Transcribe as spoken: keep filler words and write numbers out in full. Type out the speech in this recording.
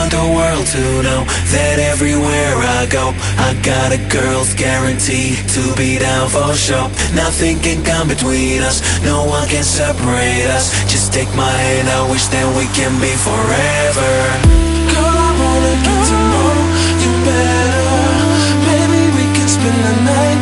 want the world to know that everywhere I go, I got a girl's guarantee to be down for sure. Nothing can come between us, no one can separate us. Just take my hand, I wish that we can be forever. Girl, I wanna get to know you better. Maybe we can spend the night